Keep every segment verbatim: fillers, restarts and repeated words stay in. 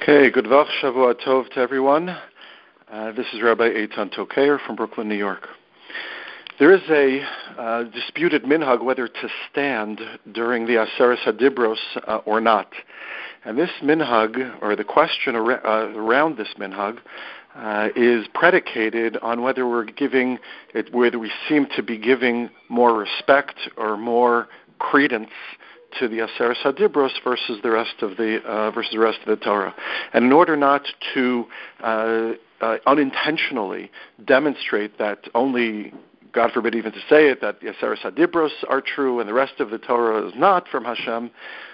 Okay, good Vach, Shavua Tov to everyone. Uh, this is Rabbi Eitan Tokayer from Brooklyn, New York. There is a uh, disputed minhag whether to stand during the Aseret HaDibros uh, or not. And this minhag, or the question ar- uh, around this minhag, uh, is predicated on whether we're giving it, whether we seem to be giving more respect or more credence to the Aseret HaDibros versus the rest of the uh, versus the rest of the Torah. And in order not to uh, uh, unintentionally demonstrate that only, God forbid even to say it, that the Aseret HaDibros are true and the rest of the Torah is not from Hashem,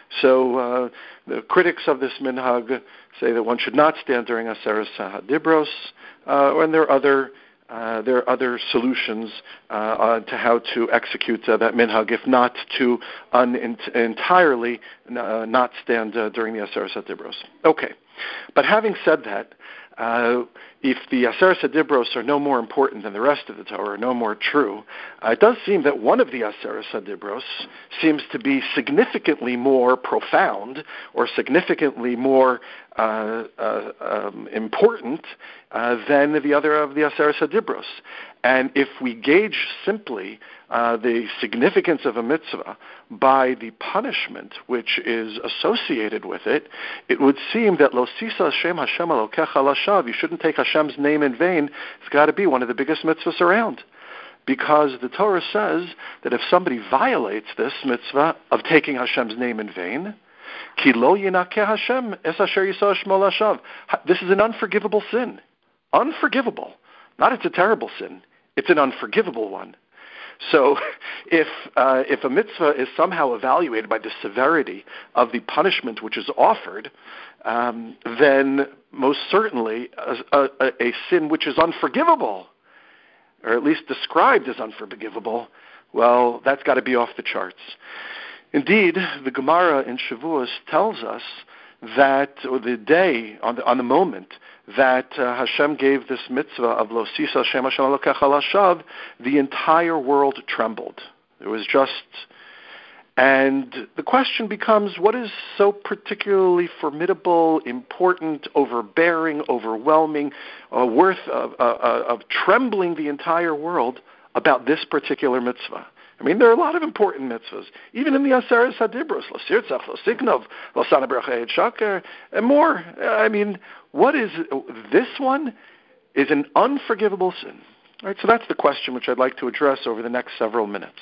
so uh, the critics of this minhag say that one should not stand during Aseret HaDibros, uh, and there are other Uh, there are other solutions uh, uh, to how to execute uh, that minhag, if not to un- entirely uh, not stand uh, during the Aseret HaDibros. Okay, but having said that, uh, if the Aseret HaDibros are no more important than the rest of the Torah, no more true, uh, it does seem that one of the Aseret HaDibros seems to be significantly more profound or significantly more uh, uh, um, important uh, than the other of the Aseret HaDibros. And if we gauge simply uh, the significance of a mitzvah by the punishment which is associated with it, it would seem that Lo Sisa Shem Hashem Elokecha Lashav, you shouldn't take Hashem's name in vain. It's got to be one of the biggest mitzvahs around. Because the Torah says that if somebody violates this mitzvah of taking Hashem's name in vain, Ki lo yinakeh Hashem es asher yisah shmo lashav. This is an unforgivable sin. Unforgivable. Not it's a terrible sin. It's an unforgivable one. So if uh, if a mitzvah is somehow evaluated by the severity of the punishment which is offered, um, then most certainly a, a, a sin which is unforgivable, or at least described as unforgivable, well, that's got to be off the charts. Indeed, the Gemara in Shavuos tells us that, or the day, on the, on the moment, that uh, Hashem gave this mitzvah of Lo Sisa Hashem Hashem Elokecha Lashav, the entire world trembled. It was just, and the question becomes, what is so particularly formidable, important, overbearing, overwhelming, uh, worth of, uh, of trembling the entire world about this particular mitzvah? I mean, there are a lot of important mitzvahs, even in the Aseret HaDibros, Lo Sirtzach, Lo Signov, Lo Sana B'Rachei Shaker, and more. I mean, what is this one? Is an unforgivable sin. All right, so that's the question which I'd like to address over the next several minutes.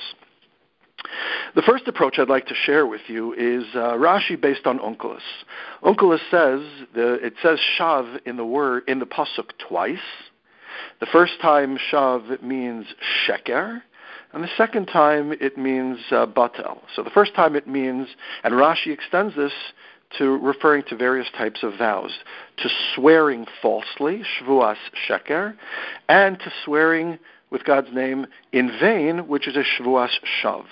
The first approach I'd like to share with you is uh, Rashi based on Onkelos. Onkelos says the, it says shav in the word in the pasuk twice. The first time shav means sheker, and the second time it means uh, batel. So the first time it means, and Rashi extends this to referring to various types of vows, to swearing falsely, shvuas sheker, and to swearing with God's name in vain, which is a shvuas shav.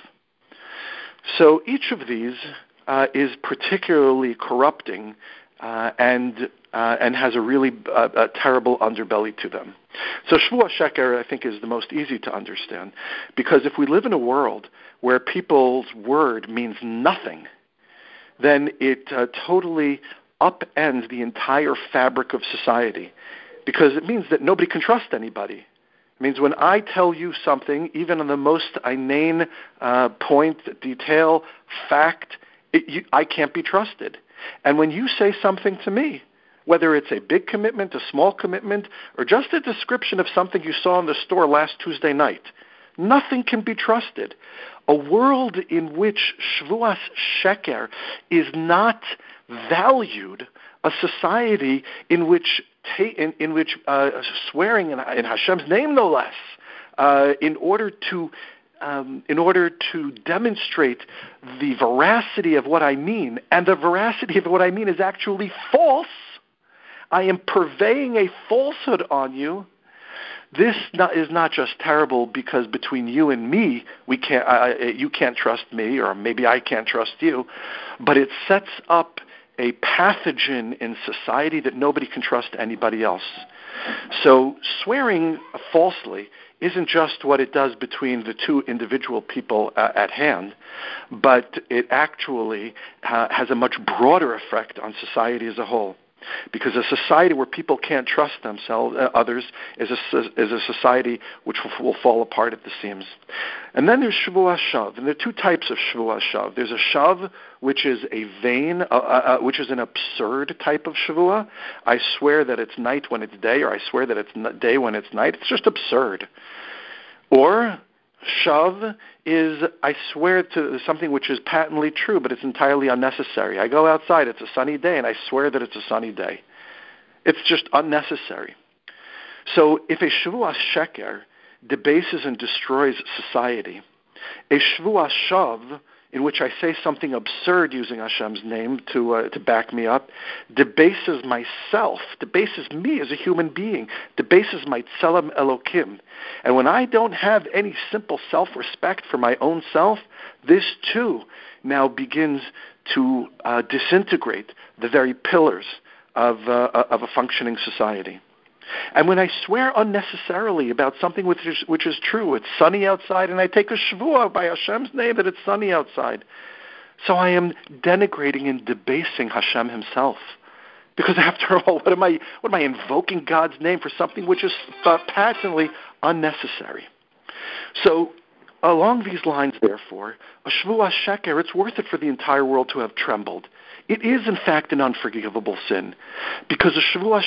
So each of these uh, is particularly corrupting uh, and uh, and has a really uh, a terrible underbelly to them. So Shvuah Sheker, I think, is the most easy to understand, because if we live in a world where people's word means nothing, then it uh, totally upends the entire fabric of society, because it means that nobody can trust anybody. It means when I tell you something, even on the most inane uh, point, detail, fact, it, you, I can't be trusted. And when you say something to me, whether it's a big commitment, a small commitment, or just a description of something you saw in the store last Tuesday night, nothing can be trusted. A world in which Shvuas Sheker is not valued, a society in which ta- in, in which uh, swearing in, in Hashem's name, no less, uh, in order to um, in order to demonstrate the veracity of what I mean, and the veracity of what I mean is actually false. I am purveying a falsehood on you. This not, is not just terrible because between you and me, we can't, uh, you can't trust me, or maybe I can't trust you, but it sets up a pathogen in society that nobody can trust anybody else. So swearing falsely isn't just what it does between the two individual people uh, at hand, but it actually uh, has a much broader effect on society as a whole. Because a society where people can't trust themselves, uh, others, is a, is a society which will, will fall apart at the seams. And then there's Shavuos Shav, and there are two types of Shavuos Shav. There's a Shav, which is a vain, uh, uh, which is an absurd type of Shavua. I swear that it's night when it's day, or I swear that it's day when it's night. It's just absurd. Or Shav is, I swear to something which is patently true, but it's entirely unnecessary. I go outside, it's a sunny day, and I swear that it's a sunny day. It's just unnecessary. So if a Shavuos Sheker debases and destroys society, a Shavuos Shav, in which I say something absurd using Hashem's name to uh, to back me up, debases myself, debases me as a human being, debases my Tselem Elokim. And when I don't have any simple self-respect for my own self, this too now begins to uh, disintegrate the very pillars of uh, of a functioning society. And when I swear unnecessarily about something which is, which is true, it's sunny outside, and I take a shvuah by Hashem's name that it's sunny outside. So I am denigrating and debasing Hashem himself. Because after all, what am I, what am I invoking God's name for something which is uh, patently unnecessary? So along these lines, therefore, a shvuah sheker, it's worth it for the entire world to have trembled. It is, in fact, an unforgivable sin, because a Shavuos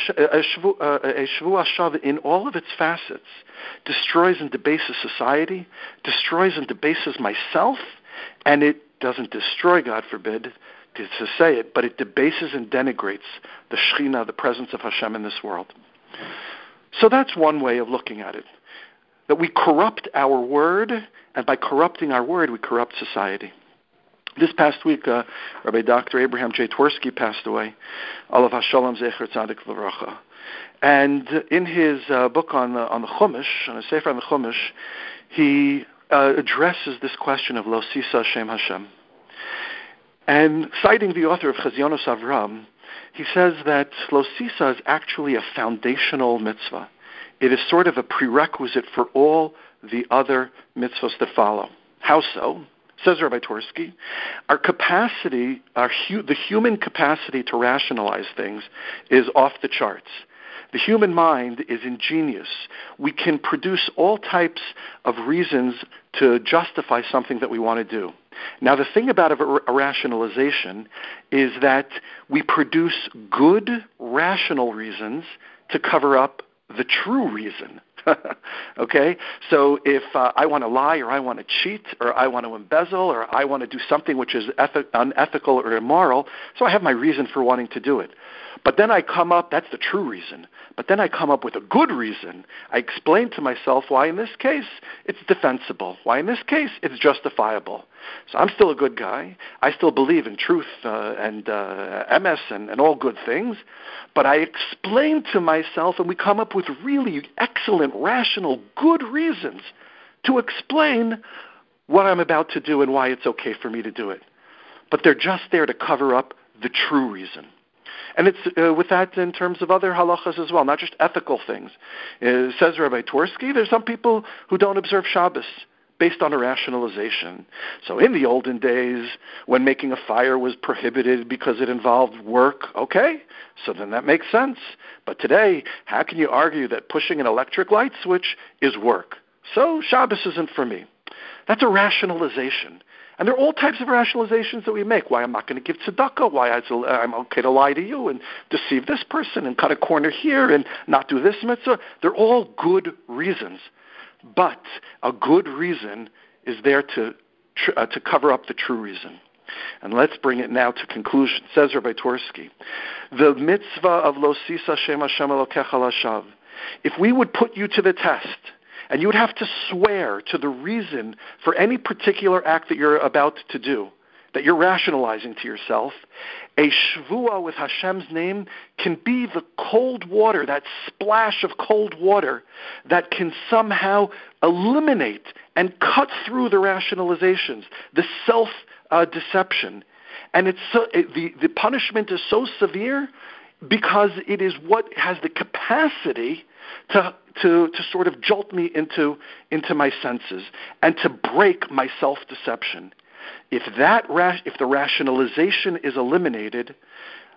Shav, in all of its facets, destroys and debases society, destroys and debases myself, and it doesn't destroy, God forbid, to, to say it, but it debases and denigrates the Shekhinah, the presence of Hashem in this world. So that's one way of looking at it, that we corrupt our word, and by corrupting our word, we corrupt society. This past week, uh, Rabbi Doctor Abraham J. Twersky passed away, Alav HaShalom Zecher Tzadik L'Vracha. And in his uh, book on the, on the Chumash, on a Sefer on the Chumash, he uh, addresses this question of Lo Sisa Shem Hashem. And citing the author of Chazionos Avram, he says that Lo Sisa is actually a foundational mitzvah. It is sort of a prerequisite for all the other mitzvahs that follow. How so? Says Rabbi Twersky, our capacity, our hu- the human capacity to rationalize things is off the charts. The human mind is ingenious. We can produce all types of reasons to justify something that we want to do. Now, the thing about a, a rationalization is that we produce good, rational reasons to cover up the true reason. Okay? So if uh, I want to lie, or I want to cheat, or I want to embezzle, or I want to do something which is eth- unethical or immoral, so I have my reason for wanting to do it. But then I come up, that's the true reason, but then I come up with a good reason. I explain to myself why in this case it's defensible, why in this case it's justifiable. So I'm still a good guy. I still believe in truth uh, and uh, M S and, and all good things, but I explain to myself, and we come up with really excellent, rational, good reasons to explain what I'm about to do and why it's okay for me to do it. But they're just there to cover up the true reason. And it's uh, with that in terms of other halachas as well, not just ethical things. Uh, says Rabbi Twersky, there's some people who don't observe Shabbos based on a rationalization. So in the olden days, when making a fire was prohibited because it involved work, okay, so then that makes sense. But today, how can you argue that pushing an electric light switch is work? So Shabbos isn't for me. That's a rationalization. And there are all types of rationalizations that we make. Why I'm not going to give tzedakah, why I'm okay to lie to you and deceive this person and cut a corner here and not do this mitzvah. They're all good reasons. But a good reason is there to tr- uh, to cover up the true reason. And let's bring it now to conclusion. Says Rabbi Twersky, the mitzvah of Lo Sisa Shem Hashem Elokecha Lashav, if we would put you to the test, and you would have to swear to the reason for any particular act that you're about to do, that you're rationalizing to yourself, a shvuah with Hashem's name can be the cold water, that splash of cold water that can somehow eliminate and cut through the rationalizations, the self-deception. Uh, and it's so, it, the, the punishment is so severe because it is what has the capacity to to to sort of jolt me into into my senses and to break my self-deception. If that ra- if the rationalization is eliminated,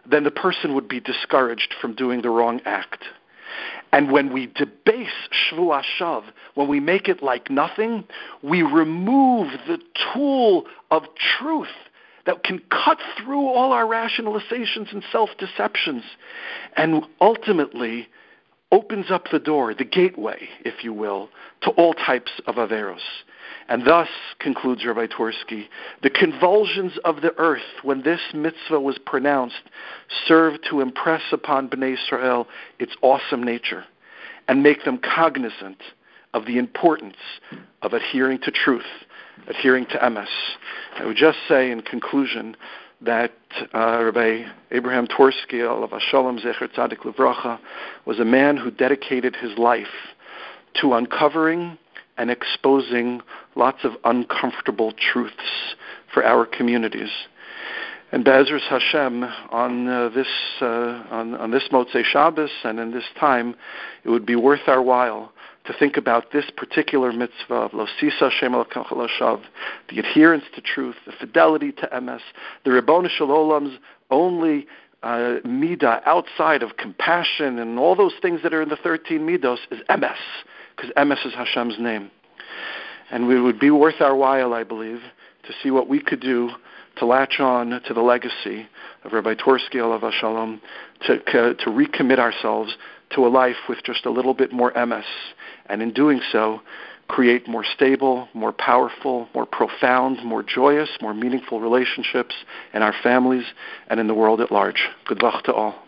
then the person would be discouraged from doing the wrong act. And when we debase Shvuah Shav, when we make it like nothing, we remove the tool of truth that can cut through all our rationalizations and self-deceptions, and ultimately opens up the door, the gateway, if you will, to all types of averos. And thus, concludes Rabbi Twersky, the convulsions of the earth when this mitzvah was pronounced served to impress upon Bnei Israel its awesome nature and make them cognizant of the importance of adhering to truth, adhering to emes. I would just say in conclusion that uh, Rabbi Abraham Twersky, alav hashalom zecher tzadik livracha, was a man who dedicated his life to uncovering and exposing lots of uncomfortable truths for our communities. And Be'ezras Hashem, on uh, this uh, on, on this Motzei Shabbos and in this time, it would be worth our while to think about this particular mitzvah of Lo Sisa Shem Elokecha L'Shav, the adherence to truth, the fidelity to emes, the Ribono Shel Olam's only uh, midah outside of compassion and all those things that are in the thirteen midos is emes, because emes is Hashem's name. And it would be worth our while, I believe, to see what we could do to latch on to the legacy of Rabbi Twersky, alav hashalom, to, to recommit ourselves to a life with just a little bit more emes, and in doing so, create more stable, more powerful, more profound, more joyous, more meaningful relationships in our families and in the world at large. Good luck to all.